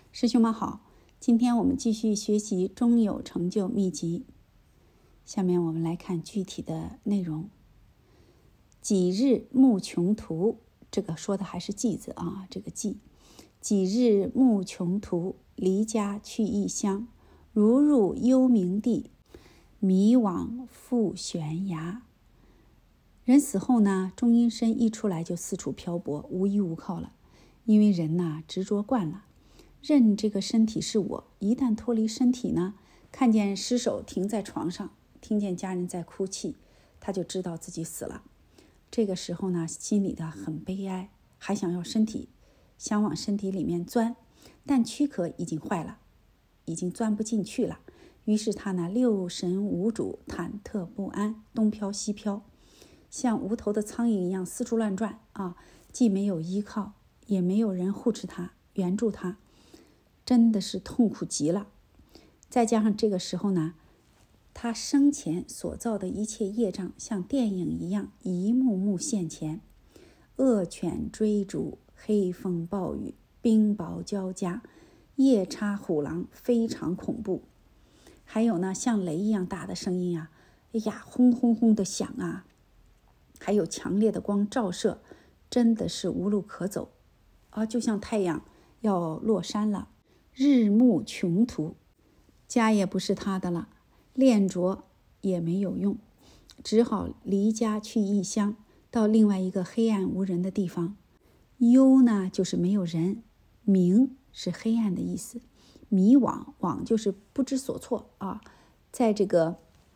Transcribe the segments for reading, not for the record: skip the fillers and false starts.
师兄们好，今天我们继续学习中有成就秘籍。下面我们来看具体的内容。几日暮穷途，这个说的还是寄字啊，这个寄。几日暮穷途，离家去异乡，如入幽冥地，迷惘赴悬崖。人死后呢，中阴身一出来就四处漂泊，无依无靠了。因为人呐，执着惯了，认这个身体是我，一旦脱离身体呢，看见尸首停在床上，听见家人在哭泣，他就知道自己死了。这个时候呢，心里的很悲哀，还想要身体，想往身体里面钻，但躯壳已经坏了，已经钻不进去了。于是他呢，六神无主，忐忑不安，东飘西飘，像无头的苍蝇一样四处乱转啊！既没有依靠，也没有人护持他、援助他，真的是痛苦极了。再加上这个时候呢，他生前所造的一切业障，像电影一样一幕幕现前，恶犬追逐，黑风暴雨，冰雹交加，夜叉虎狼，非常恐怖。还有呢，像雷一样大的声音啊，哎呀，轰轰轰的响啊，还有强烈的光照射，真的是无路可走啊，就像太阳要落山了。日暮穷途，家也不是他的了，练着也没有用，只好离家去异乡，到另外一个黑暗无人的地方。幽呢，就是没有人，冥是黑暗的意思，迷惘，惘就是不知所措啊。在这个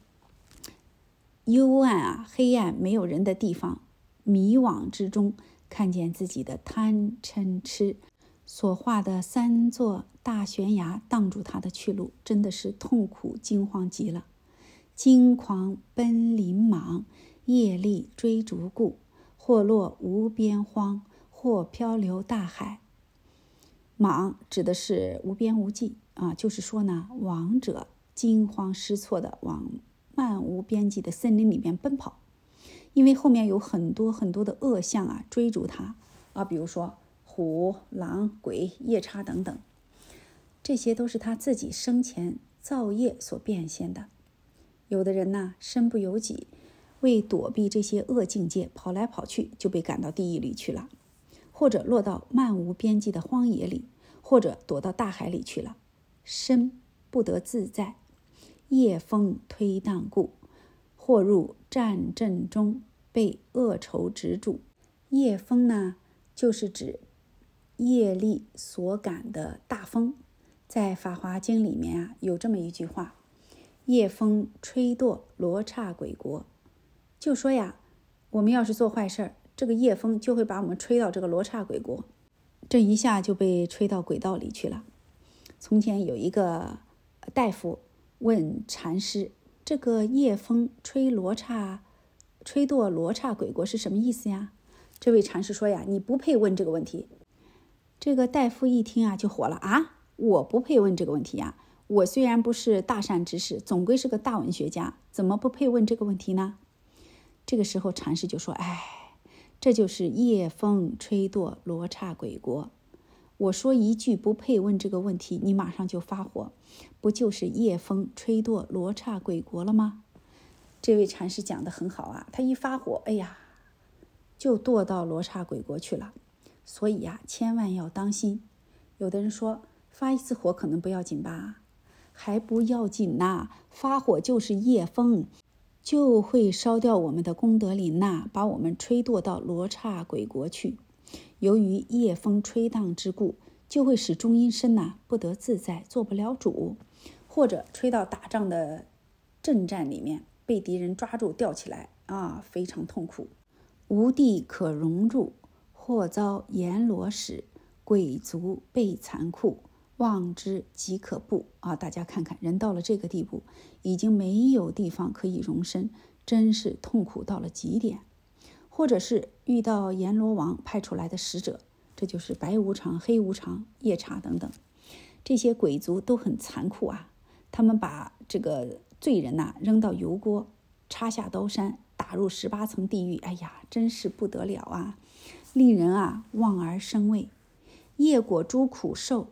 幽暗啊、黑暗没有人的地方，迷惘之中，看见自己的贪嗔痴所画的三座大悬崖挡住他的去路，真的是痛苦惊慌极了。惊狂奔林莽，业力追逐故，或落无边荒，或漂流大海。莽指的是无边无际啊，就是说呢，亡者惊慌失措的往漫无边际的森林里面奔跑，因为后面有很多很多的恶相啊追逐他啊，比如说虎、狼、鬼、夜叉等等，这些都是他自己生前造业所变现的。有的人呢，身不由己，为躲避这些恶境界，跑来跑去，就被赶到地狱里去了，或者落到漫无边际的荒野里，或者躲到大海里去了，身不得自在，夜风推荡故，或入战阵中，被恶愁执住。夜风呢，就是指业力所感的大风。在《法华经》里面啊，有这么一句话：夜风吹堕罗刹鬼国。就说呀，我们要是做坏事，这个夜风就会把我们吹到这个罗刹鬼国，这一下就被吹到鬼道里去了。从前有一个大夫问禅师，这个夜风吹堕罗刹鬼国是什么意思呀？这位禅师说呀，你不配问这个问题。这个大夫一听啊，就火了啊，我不配问这个问题呀，我虽然不是大善之士，总归是个大文学家，怎么不配问这个问题呢？这个时候禅师就说，这就是夜风吹堕罗刹鬼国。我说一句不配问这个问题，你马上就发火，不就是夜风吹堕罗刹鬼国了吗？这位禅师讲得很好啊，他一发火，就堕到罗刹鬼国去了。所以呀，千万要当心。有的人说，发一次火可能不要紧吧？还不要紧呐，发火就是夜风，就会烧掉我们的功德林呐，把我们吹堕到罗刹鬼国去。由于夜风吹荡之故，就会使中阴身呐不得自在，做不了主，或者吹到打仗的阵战里面，被敌人抓住吊起来啊，非常痛苦。无地可容入，或遭阎罗使，鬼族被残酷，望之即可怖啊！大家看看，人到了这个地步，已经没有地方可以容身，真是痛苦到了极点。或者是遇到阎罗王派出来的使者，这就是白无常、黑无常、夜叉等等，这些鬼族都很残酷啊！他们把这个罪人扔到油锅，插下刀山，打入18层地狱，真是不得了啊！令人望而生畏。业果诸苦受，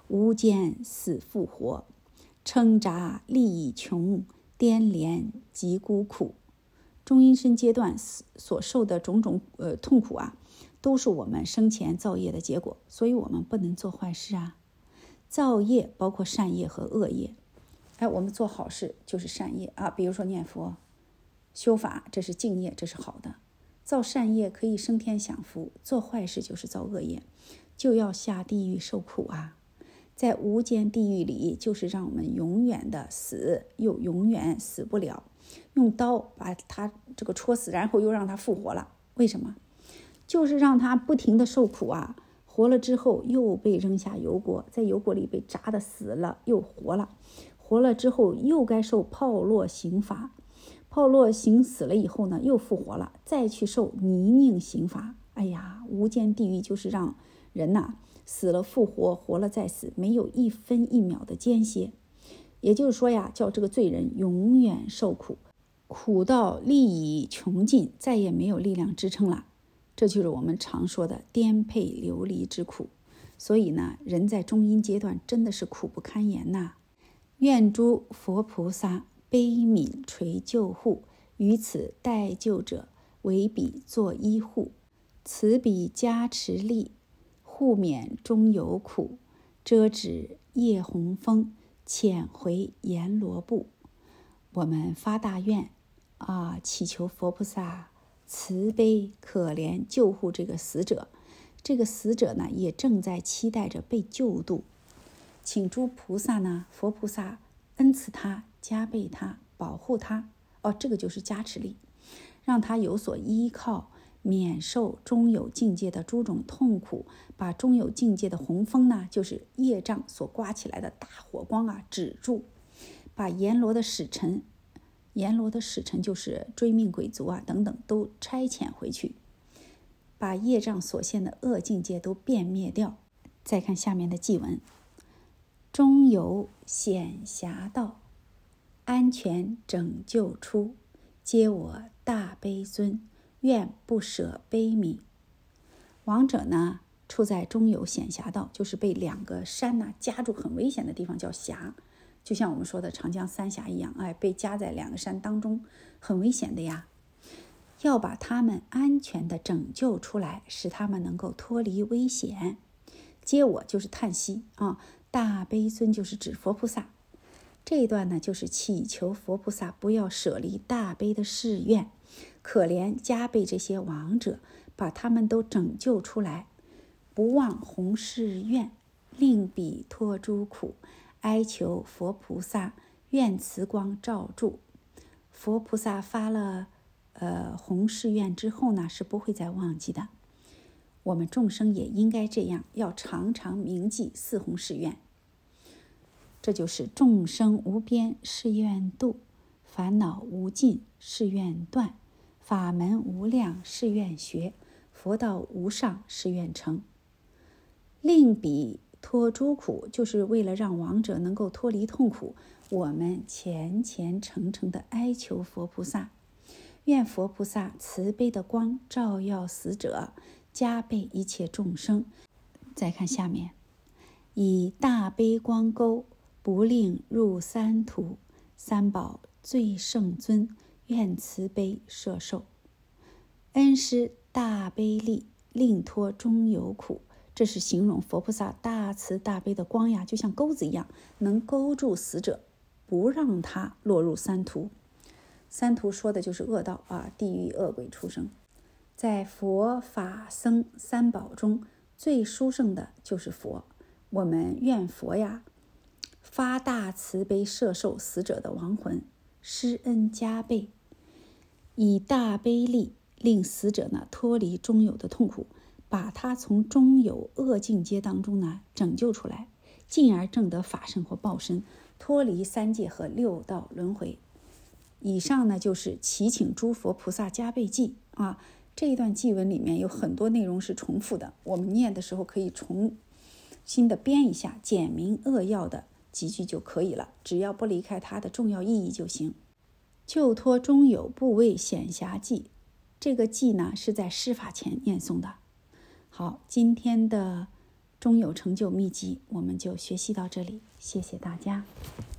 无间死复活，称札利益穷，颠连即孤苦。中阴身阶段所受的种种痛苦啊，都是我们生前造业的结果，所以我们不能做坏事啊。造业包括善业和恶业。我们做好事就是善业啊，比如说念佛、修法，这是净业，这是好的。造善业可以升天享福，做坏事就是造恶业，就要下地狱受苦啊。在无间地狱里，就是让我们永远的死，又永远死不了。用刀把他这个戳死，然后又让他复活了。为什么？就是让他不停的受苦啊。活了之后又被扔下油锅，在油锅里被炸的死了，又活了。活了之后又该受炮烙刑罚，炮烙刑死了以后呢，又复活了，再去受泥泞刑罚。哎呀，无间地狱就是让人呐，死了复活，活了再死，没有一分一秒的间歇。也就是说呀，叫这个罪人永远受苦，苦到力已穷尽，再也没有力量支撑了。这就是我们常说的颠沛流离之苦。所以呢，人在中阴阶段真的是苦不堪言呐。愿诸佛菩萨悲悯垂救护，于此待救者，为彼作依护，此彼加持力，护免终有苦，遮止夜红风，遣回阎罗部。我们发大愿啊，祈求佛菩萨慈悲可怜救护这个死者。这个死者呢，也正在期待着被救度，请诸菩萨呢，佛菩萨恩赐他，加倍他，保护他。这个就是加持力，让他有所依靠，免受中有境界的诸种痛苦，把中有境界的红风呢，就是业障所刮起来的大火光啊，止住，把阎罗的使臣就是追命鬼卒啊等等都差遣回去，把业障所现的恶境界都变灭掉。再看下面的偈文：中有显侠道，安全拯救出，皆我大悲尊，愿不舍悲悯。亡者呢，处在中有显侠道，就是被两个山呢夹住，很危险的地方叫峡，就像我们说的长江三峡一样，被夹在两个山当中，很危险的呀。要把他们安全的拯救出来，使他们能够脱离危险。接我就是叹息啊，大悲尊就是指佛菩萨。这一段呢，就是祈求佛菩萨不要舍离大悲的誓愿，可怜加倍这些亡者，把他们都拯救出来，不忘弘誓愿，令彼脱诸苦，哀求佛菩萨愿慈光照住。佛菩萨发了弘誓愿之后呢，是不会再忘记的。我们众生也应该这样，要常常铭记四弘誓愿。这就是众生无边誓愿度，烦恼无尽誓愿断，法门无量誓愿学，佛道无上誓愿成。令彼脱诸苦，就是为了让亡者能够脱离痛苦，我们虔虔诚诚地哀求佛菩萨，愿佛菩萨慈悲的光照耀死者，加倍一切众生。再看下面，以大悲光钩，不令入三途，三宝最圣尊，愿慈悲摄受。恩施大悲力，令脱中有苦。这是形容佛菩萨大慈大悲的光呀，就像钩子一样，能勾住死者，不让他落入三途。三途说的就是恶道啊，地狱恶鬼畜生。在佛法僧三宝中，最殊胜的就是佛。我们愿佛呀，发大慈悲摄受死者的亡魂，施恩加倍，以大悲力令死者呢脱离中有的痛苦，把他从中有恶境界当中呢拯救出来，进而证得法身或报身，脱离三界和六道轮回。以上呢就是祈请诸佛菩萨加倍记啊。这一段偈文里面有很多内容是重复的，我们念的时候可以重新的编一下，简明扼要的几句就可以了，只要不离开它的重要意义就行。救脱中有部位显侠偈，这个偈呢是在施法前念诵的。好，今天的终有成就秘籍，我们就学习到这里，谢谢大家。